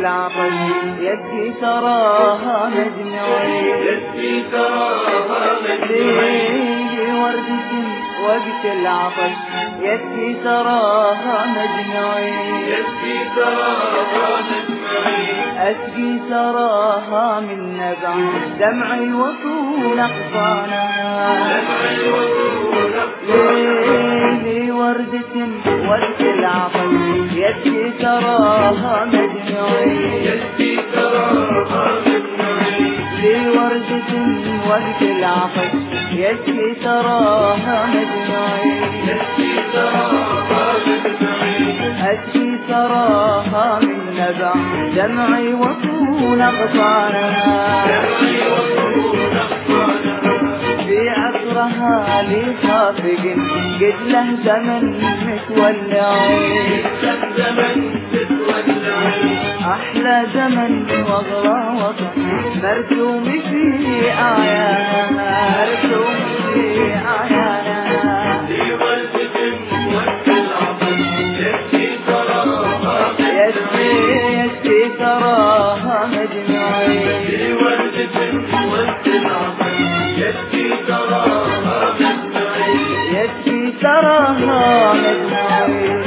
العطش يبكي تراها مجنعي يبكي تراها مجنعي وردة وقت العطش يبكي تراها مجنعي يبكي تراها مجنعي أسقي تراها من نبع دمعي وطول أقفانها دمعي وطول أقفانها لي وردة وقت العطش يبكي تراها مجنعي يبكي تراها مجنعي لي وردة وقت العطش يبكي تراها مجنعي يبكي تراها مجنعي أسقي تراها من نبع دمعي وطول أغصانها دمعي وطول أقفانها في عصرها لي خافق قد له زمن متولعي زمن تتولعي أحلى زمن وأغلى وطن مرسوم في آياتها مرسوم في آياتها في وردة وقت العطش يبكي تراها يسقي تراها مجنعي في وردة وقت العطش يبكي تراها مجنعي يسقي تراها مجنعي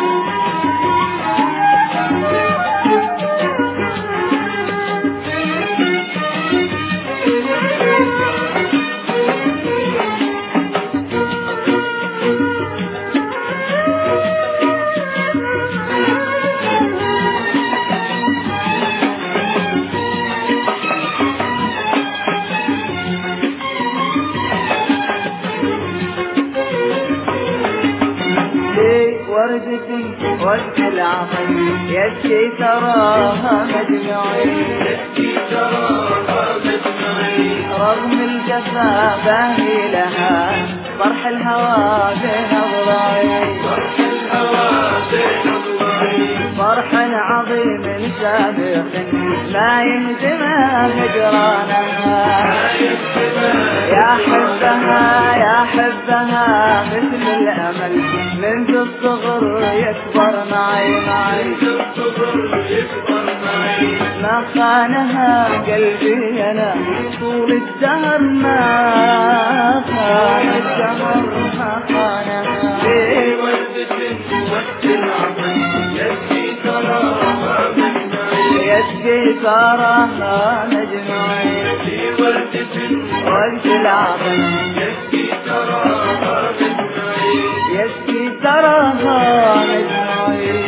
وردة وقت العطش يبكي تراها مجنعي يبكي تراها مجنعي رغم الجفا باهي لها فرح الهوى بين أضلاعي فرح الهوى بين أضلاعي فرح عظيم سابق ما يهزمها هجرانها يا حبها يا حبها مثل الأمل منذ الصغر يكبر معي الصبر يكبر معي ما خانها قلبي أنا طول الدهر ما خان الدهر ما خانها في وردة وقت العطش يبكي تراها مجنعي يسقي تراها مجنعي في وردة وقت العطش يبكي تراها مجنعي يسقي تراها مجنعي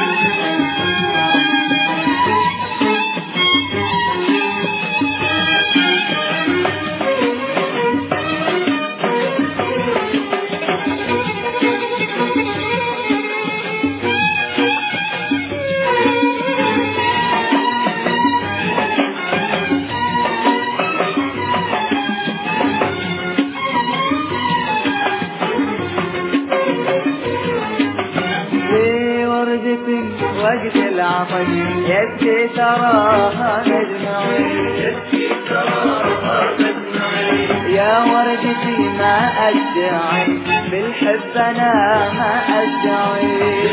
وقت العطش يبكي تراها مجنعي يبكي تراها مجنعي يا وردتي ما أدعي بالحب أنا ما أدعي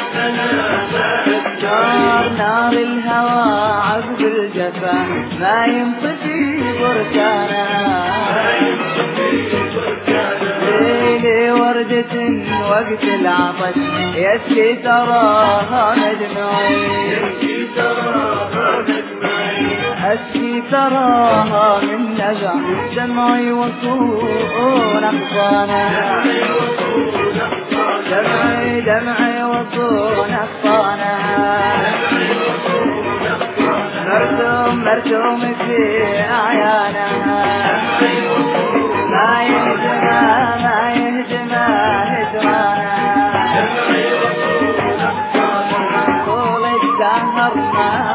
نار الهوى عذب الجفا ما ينطفي بركانها ليلي وردة وقت العطش يسقي تراها مجنعي يبكي تراها مجنعي أسقي تراها من نبع دمعي وطول أقفانها دمعي وطول أقفانها مرسوم في أعيانها ما يهجمها هجرانها طول الدهر ما